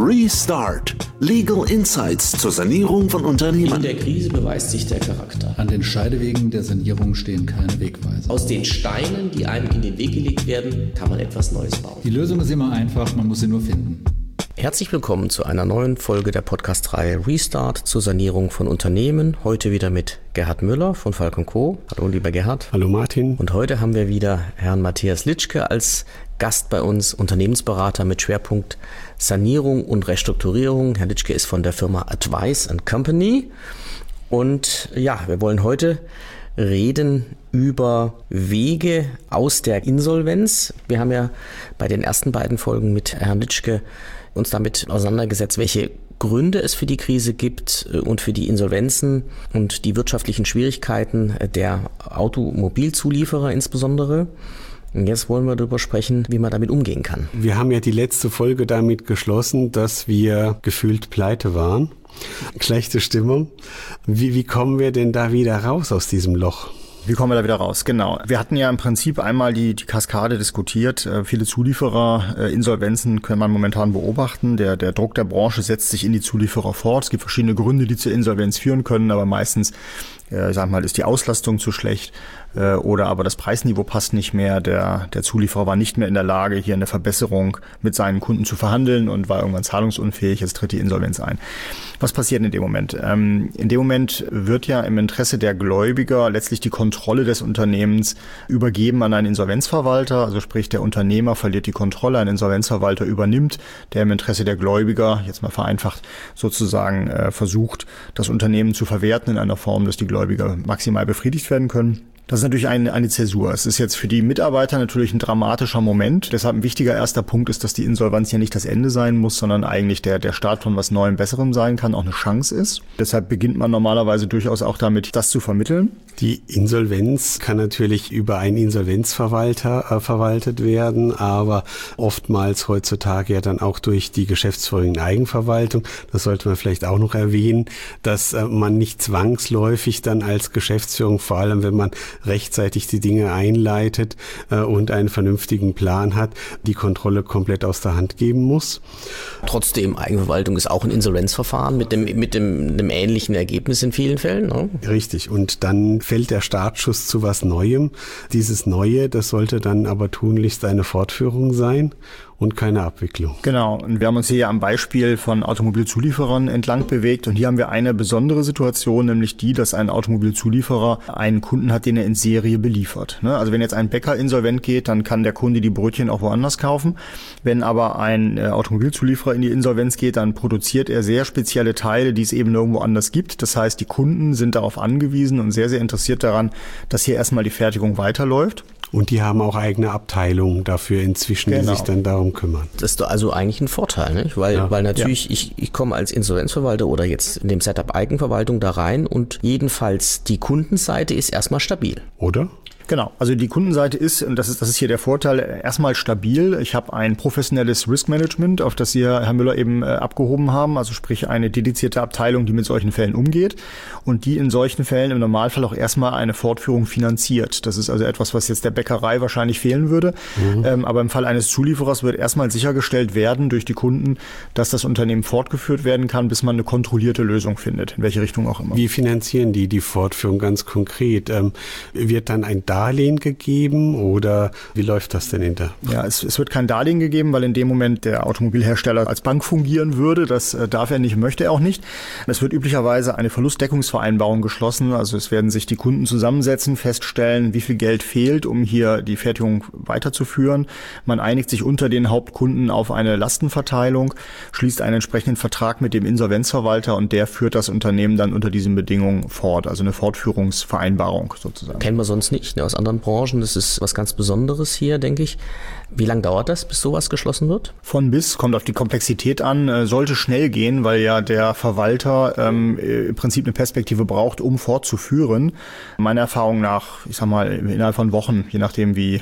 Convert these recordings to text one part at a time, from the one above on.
Restart. Legal Insights zur Sanierung von Unternehmen. In der Krise beweist sich der Charakter. An den Scheidewegen der Sanierung stehen keine Wegweiser. Aus den Steinen, die einem in den Weg gelegt werden, kann man etwas Neues bauen. Die Lösung ist immer einfach, man muss sie nur finden. Herzlich willkommen zu einer neuen Folge der Podcast-Reihe Restart zur Sanierung von Unternehmen. Heute wieder mit Gerhard Müller von Falk & Co. Hallo, lieber Gerhard. Hallo, Martin. Und heute haben wir wieder Herrn Matthias Litschke als Gast bei uns, Unternehmensberater mit Schwerpunkt Sanierung und Restrukturierung. Herr Litschke ist von der Firma Advice & Company. Und ja, wir wollen heute reden über Wege aus der Insolvenz. Wir haben ja bei den ersten beiden Folgen mit Herrn Litschke uns damit auseinandergesetzt, welche Gründe es für die Krise gibt und für die Insolvenzen und die wirtschaftlichen Schwierigkeiten der Automobilzulieferer insbesondere. Und jetzt wollen wir darüber sprechen, wie man damit umgehen kann. Wir haben ja die letzte Folge damit geschlossen, dass wir gefühlt pleite waren. Schlechte Stimmung. Wie kommen wir denn da wieder raus aus diesem Loch? Wie kommen wir da wieder raus? Genau. Wir hatten ja im Prinzip einmal die Kaskade diskutiert. Viele Zulieferer, Insolvenzen können man momentan beobachten. Der Druck der Branche setzt sich in die Zulieferer fort. Es gibt verschiedene Gründe, die zur Insolvenz führen können, aber meistens, ist die Auslastung zu schlecht oder aber das Preisniveau passt nicht mehr. Der Zulieferer war nicht mehr in der Lage, hier eine Verbesserung mit seinen Kunden zu verhandeln und war irgendwann zahlungsunfähig. Jetzt tritt die Insolvenz ein. Was passiert in dem Moment? In dem Moment wird ja im Interesse der Gläubiger letztlich die Kontrolle des Unternehmens übergeben an einen Insolvenzverwalter. Also sprich, der Unternehmer verliert die Kontrolle, ein Insolvenzverwalter übernimmt, der im Interesse der Gläubiger, jetzt mal vereinfacht sozusagen, versucht, das Unternehmen zu verwerten in einer Form, dass die Gläubiger maximal befriedigt werden können. Das ist natürlich eine Zäsur. Es ist jetzt für die Mitarbeiter natürlich ein dramatischer Moment. Deshalb ein wichtiger erster Punkt ist, dass die Insolvenz ja nicht das Ende sein muss, sondern eigentlich der Start von was Neuem, Besserem sein kann, auch eine Chance ist. Deshalb beginnt man normalerweise durchaus auch damit, das zu vermitteln. Die Insolvenz kann natürlich über einen Insolvenzverwalter verwaltet werden, aber oftmals heutzutage ja dann auch durch die Geschäftsführung in Eigenverwaltung. Das sollte man vielleicht auch noch erwähnen, dass man nicht zwangsläufig dann als Geschäftsführung, vor allem wenn man rechtzeitig die Dinge einleitet und einen vernünftigen Plan hat, die Kontrolle komplett aus der Hand geben muss. Trotzdem, Eigenverwaltung ist auch ein Insolvenzverfahren mit einem ähnlichen Ergebnis in vielen Fällen. Ne? Richtig. Und dann fällt der Startschuss zu was Neuem. Dieses Neue, das sollte dann aber tunlichst eine Fortführung sein und keine Abwicklung. Genau. Und wir haben uns hier ja am Beispiel von Automobilzulieferern entlang bewegt. Und hier haben wir eine besondere Situation, nämlich die, dass ein Automobilzulieferer einen Kunden hat, den er in Serie beliefert. Also wenn jetzt ein Bäcker insolvent geht, dann kann der Kunde die Brötchen auch woanders kaufen. Wenn aber ein Automobilzulieferer in die Insolvenz geht, dann produziert er sehr spezielle Teile, die es eben nirgendwo anders gibt. Das heißt, die Kunden sind darauf angewiesen und sehr, sehr interessiert daran, dass hier erstmal die Fertigung weiterläuft. Und die haben auch eigene Abteilungen dafür inzwischen, die sich dann darum kümmern. Das ist doch also eigentlich ein Vorteil, nicht? Weil natürlich ich komme als Insolvenzverwalter oder jetzt in dem Setup Eigenverwaltung da rein und jedenfalls die Kundenseite ist erstmal stabil. Oder? Genau, also die Kundenseite ist, und das ist hier der Vorteil, erstmal stabil. Ich habe ein professionelles Risk-Management, auf das Sie, Herr Müller, eben abgehoben haben, also sprich eine dedizierte Abteilung, die mit solchen Fällen umgeht und die in solchen Fällen im Normalfall auch erstmal eine Fortführung finanziert. Das ist also etwas, was jetzt der Bäckerei wahrscheinlich fehlen würde, aber im Fall eines Zulieferers wird erstmal sichergestellt werden durch die Kunden, dass das Unternehmen fortgeführt werden kann, bis man eine kontrollierte Lösung findet, in welche Richtung auch immer. Wie finanzieren die Fortführung ganz konkret? Wird dann ein Darlehen gegeben oder wie läuft das denn hinter? Ja, es wird kein Darlehen gegeben, weil in dem Moment der Automobilhersteller als Bank fungieren würde. Das darf er nicht, möchte er auch nicht. Es wird üblicherweise eine Verlustdeckungsvereinbarung geschlossen. Also es werden sich die Kunden zusammensetzen, feststellen, wie viel Geld fehlt, um hier die Fertigung weiterzuführen. Man einigt sich unter den Hauptkunden auf eine Lastenverteilung, schließt einen entsprechenden Vertrag mit dem Insolvenzverwalter und der führt das Unternehmen dann unter diesen Bedingungen fort. Also eine Fortführungsvereinbarung sozusagen. Kennen wir sonst nicht, ne? Aus anderen Branchen. Das ist was ganz Besonderes hier, denke ich. Wie lange dauert das, bis sowas geschlossen wird? Von bis, kommt auf die Komplexität an, sollte schnell gehen, weil ja der Verwalter im Prinzip eine Perspektive braucht, um fortzuführen. Meiner Erfahrung nach, ich sag mal, innerhalb von Wochen, je nachdem wie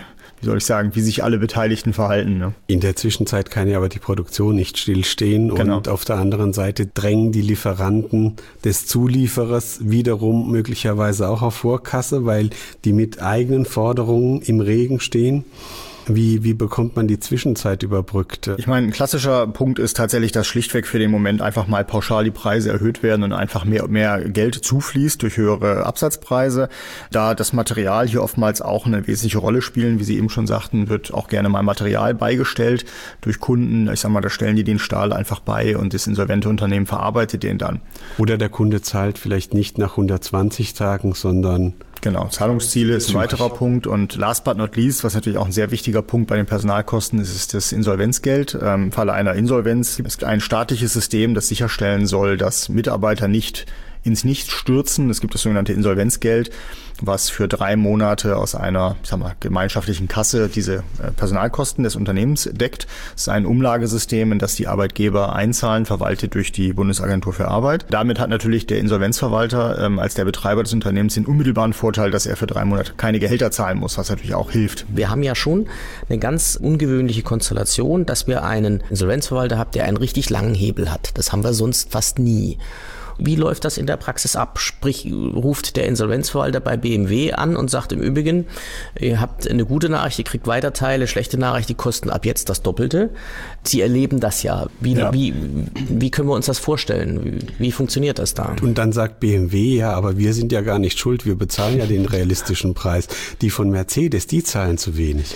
sich alle Beteiligten verhalten. Ne? In der Zwischenzeit kann ja aber die Produktion nicht stillstehen. Genau. Und auf der anderen Seite drängen die Lieferanten des Zulieferers wiederum möglicherweise auch auf Vorkasse, weil die mit eigenen Forderungen im Regen stehen. Wie bekommt man die Zwischenzeit überbrückt? Ich meine, ein klassischer Punkt ist tatsächlich, dass schlichtweg für den Moment einfach mal pauschal die Preise erhöht werden und einfach mehr Geld zufließt durch höhere Absatzpreise. Da das Material hier oftmals auch eine wesentliche Rolle spielen, wie Sie eben schon sagten, wird auch gerne mal Material beigestellt durch Kunden. Ich sag mal, da stellen die den Stahl einfach bei und das insolvente Unternehmen verarbeitet den dann. Oder der Kunde zahlt vielleicht nicht nach 120 Tagen, sondern... Genau, Zahlungsziele ist ein weiterer Punkt und last but not least, was natürlich auch ein sehr wichtiger Punkt bei den Personalkosten ist, ist das Insolvenzgeld. Im Falle einer Insolvenz ist ein staatliches System, das sicherstellen soll, dass Mitarbeiter nicht ins Nichts stürzen. Es gibt das sogenannte Insolvenzgeld, was für 3 Monate aus einer, gemeinschaftlichen Kasse diese Personalkosten des Unternehmens deckt. Es ist ein Umlagesystem, in das die Arbeitgeber einzahlen, verwaltet durch die Bundesagentur für Arbeit. Damit hat natürlich der Insolvenzverwalter als der Betreiber des Unternehmens den unmittelbaren Vorteil, dass er für 3 Monate keine Gehälter zahlen muss, was natürlich auch hilft. Wir haben ja schon eine ganz ungewöhnliche Konstellation, dass wir einen Insolvenzverwalter haben, der einen richtig langen Hebel hat. Das haben wir sonst fast nie. Wie läuft das in der Praxis ab? Sprich, ruft der Insolvenzverwalter bei BMW an und sagt im Übrigen, ihr habt eine gute Nachricht, ihr kriegt Weiterteile, schlechte Nachricht, die kosten ab jetzt das Doppelte. Sie erleben das ja. Wie können wir uns das vorstellen? Wie funktioniert das da? Und dann sagt BMW, ja, aber wir sind ja gar nicht schuld, wir bezahlen ja den realistischen Preis. Die von Mercedes, die zahlen zu wenig.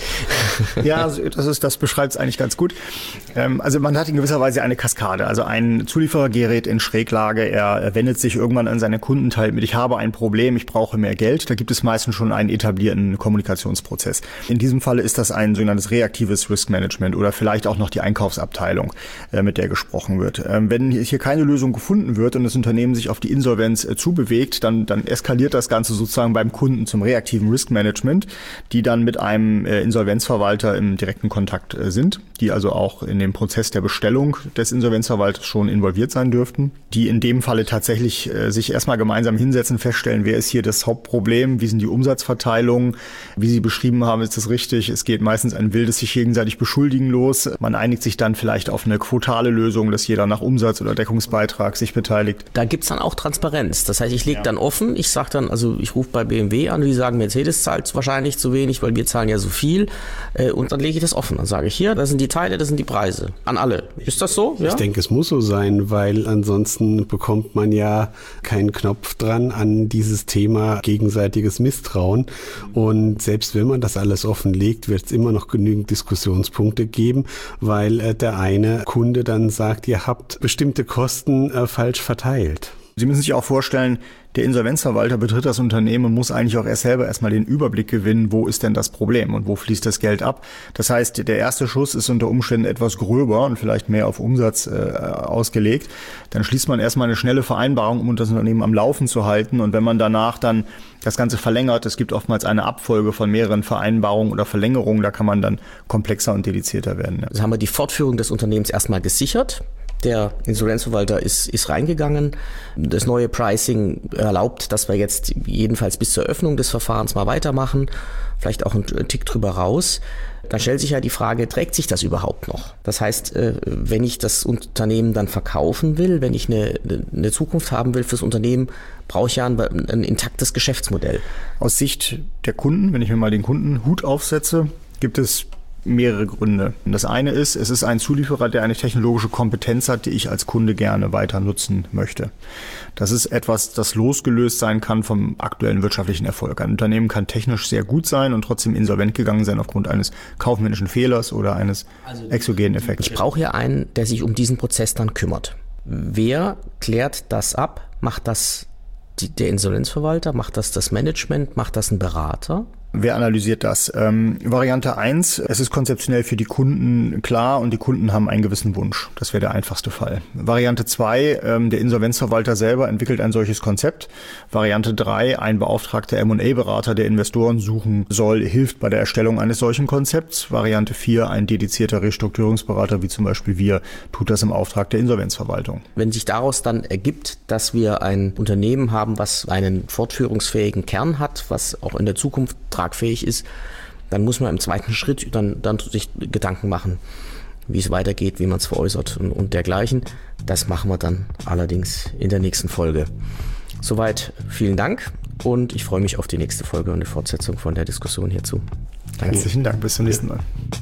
Ja, das beschreibt es eigentlich ganz gut. Also man hat in gewisser Weise eine Kaskade. Also ein Zulieferer gerät in Schräglage, er wendet sich irgendwann an seine Kunden, teilt mit, ich habe ein Problem, ich brauche mehr Geld. Da gibt es meistens schon einen etablierten Kommunikationsprozess. In diesem Falle ist das ein sogenanntes reaktives Risk Management oder vielleicht auch noch die Einkaufsabteilung, mit der gesprochen wird. Wenn hier keine Lösung gefunden wird und das Unternehmen sich auf die Insolvenz zubewegt, dann eskaliert das Ganze sozusagen beim Kunden zum reaktiven Risk Management, die dann mit einem Insolvenzverwalter im direkten Kontakt sind, die also auch in dem Prozess der Bestellung des Insolvenzverwalters schon involviert sein dürften, die in dem Falle tatsächlich sich erstmal gemeinsam hinsetzen, feststellen, wer ist hier das Hauptproblem, wie sind die Umsatzverteilungen, wie Sie beschrieben haben, ist das richtig. Es geht meistens ein wildes sich gegenseitig beschuldigen los. Man einigt sich dann vielleicht auf eine quotale Lösung, dass jeder nach Umsatz oder Deckungsbeitrag sich beteiligt. Da gibt's dann auch Transparenz. Das heißt, ich lege dann offen, ich sage dann, also ich rufe bei BMW an, die sagen, Mercedes zahlt wahrscheinlich zu wenig, weil wir zahlen ja so viel. Und dann lege ich das offen. Dann sage ich hier, das sind die Teile, das sind die Preise. An alle. Ist das so? Ja? Ich denke, es muss so sein, weil ansonsten bekommt man ja keinen Knopf dran an dieses Thema gegenseitiges Misstrauen. Und selbst wenn man das alles offenlegt, wird es immer noch genügend Diskussionspunkte geben, weil der eine Kunde dann sagt, ihr habt bestimmte Kosten falsch verteilt. Sie müssen sich auch vorstellen, der Insolvenzverwalter betritt das Unternehmen und muss eigentlich auch selber erstmal den Überblick gewinnen, wo ist denn das Problem und wo fließt das Geld ab. Das heißt, der erste Schuss ist unter Umständen etwas gröber und vielleicht mehr auf Umsatz ausgelegt. Dann schließt man erstmal eine schnelle Vereinbarung, um das Unternehmen am Laufen zu halten. Und wenn man danach dann das Ganze verlängert, es gibt oftmals eine Abfolge von mehreren Vereinbarungen oder Verlängerungen, da kann man dann komplexer und dedizierter werden. Ja. Also haben wir die Fortführung des Unternehmens erstmal gesichert. Der Insolvenzverwalter ist reingegangen. Das neue Pricing erlaubt, dass wir jetzt jedenfalls bis zur Eröffnung des Verfahrens mal weitermachen, vielleicht auch einen Tick drüber raus. Dann stellt sich ja die Frage, trägt sich das überhaupt noch? Das heißt, wenn ich das Unternehmen dann verkaufen will, wenn ich eine Zukunft haben will fürs Unternehmen, brauche ich ja ein intaktes Geschäftsmodell. Aus Sicht der Kunden, wenn ich mir mal den Kundenhut aufsetze, gibt es mehrere Gründe. Das eine ist, es ist ein Zulieferer, der eine technologische Kompetenz hat, die ich als Kunde gerne weiter nutzen möchte. Das ist etwas, das losgelöst sein kann vom aktuellen wirtschaftlichen Erfolg. Ein Unternehmen kann technisch sehr gut sein und trotzdem insolvent gegangen sein aufgrund eines kaufmännischen Fehlers oder eines exogenen Effekts. Ich brauche ja einen, der sich um diesen Prozess dann kümmert. Wer klärt das ab? Macht das der Insolvenzverwalter? Macht das Management? Macht das ein Berater? Wer analysiert das? Variante 1, es ist konzeptionell für die Kunden klar und die Kunden haben einen gewissen Wunsch. Das wäre der einfachste Fall. Variante 2, der Insolvenzverwalter selber entwickelt ein solches Konzept. Variante 3, ein beauftragter M&A-Berater, der Investoren suchen soll, hilft bei der Erstellung eines solchen Konzepts. Variante 4, ein dedizierter Restrukturierungsberater, wie zum Beispiel wir, tut das im Auftrag der Insolvenzverwaltung. Wenn sich daraus dann ergibt, dass wir ein Unternehmen haben, was einen fortführungsfähigen Kern hat, was auch in der Zukunft tragfähig ist, dann muss man im zweiten Schritt dann sich Gedanken machen, wie es weitergeht, wie man es veräußert und dergleichen. Das machen wir dann allerdings in der nächsten Folge. Soweit vielen Dank und ich freue mich auf die nächste Folge und die Fortsetzung von der Diskussion hierzu. Herzlichen Dank. Bis zum nächsten Mal.